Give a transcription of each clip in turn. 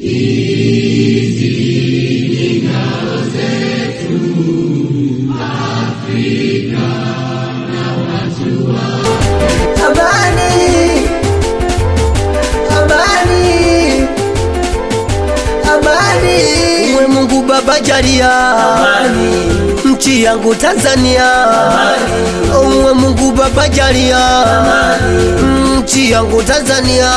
Uwe Mungu Baba jalia amani nchi yangu Tanzania. Uwe Mungu Baba jalia amani nchi yangu Tanzania.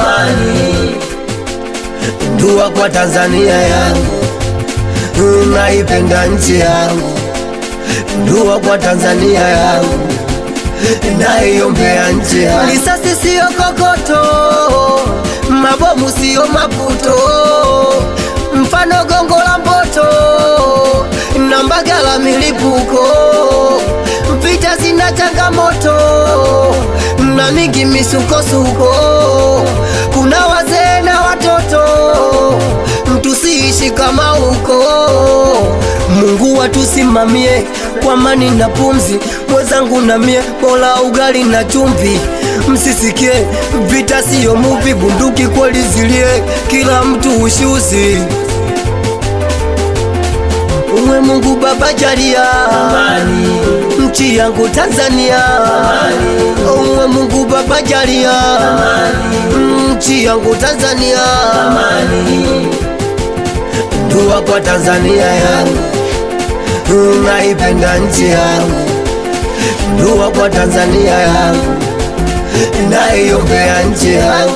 Dua kwa Tanzania yangu, naipenda nchi yangu. Dua kwa Tanzania yangu, naiombea nchi yangu. Risasi sio kokoto, mabomu sio maputo, mfano Gongo la Mboto na Mbagala milipuko. Vita zina changamoto na mingi misukosuko, kuna wazee na watoto, tusiishi kama huko. Mungu watusimamie kwa amani na pumzi, mwenzangu na mie bola ugali na chumvi. Msisikie vita sio movie, bunduki kweli zilie, kila mtu ushuzi. Uwe Mungu Baba jalia amani nchi yangu Tanzania. Uwe Mungu Baba jalia amani nchi yangu Tanzania. Dua kwa Tanzania yangu, naipenda nchi yangu. Dua kwa Tanzania yangu, naiombea nchi yangu.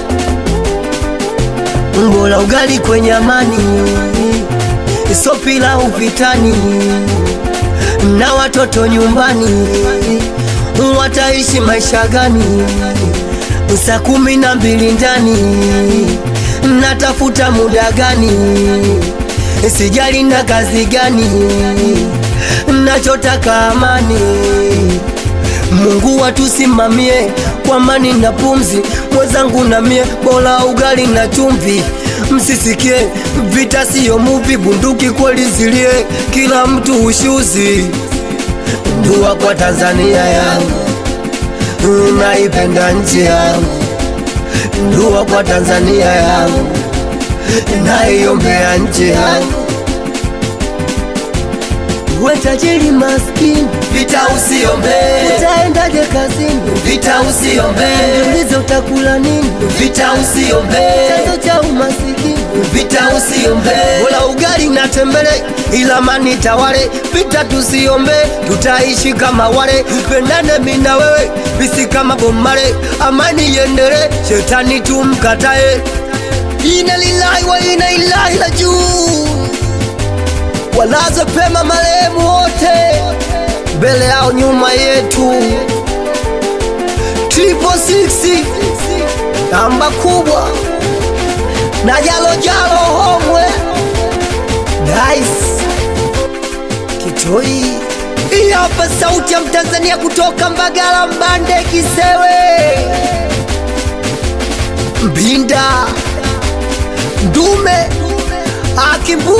Mbola ugali kwenye amani, sopila uvitani, na watoto nyumbani wataishi maisha gani? Saa 12 ndani, natafuta muda gani? Sijali na kazi gani, nachotaka amani. Mungu watusimamie kwa amani na pumzi, mwenzangu na mie bola ugali na chumvi. Msisikie vita sio movie, bunduki kweli zilie, kila mtu ushuzi. Dua kwa Tanzania yangu, naipenda nchi yangu. Dua kwa Tanzania yangu, naiombea nchi yangu. Uwe tajiri maskini, vita usiombe. Utaendaje kazini, vita usiombe. Ulize utakula nini, vita usiombe. Chanzo cha umasikini, vita usiombe. Bola ugali na tembele, ila amani tawale. Vita tusiombe, tutaishi kama wale. Pendane mimi na wewe, bisi kama bomare. Amani iendelee, shetani tumkatae. Inna lillahi wa inna ilaihi rajiun. Walaze pema marehemu wote, mbele yao nyuma yetu. 666 namba kubwa na jalo homwe Dice Kitoi. Hii hapa sauti ya Mtanzania kutoka Mbagala, Mbande, Kisewe, Mbinda, Ndume, Akimbu.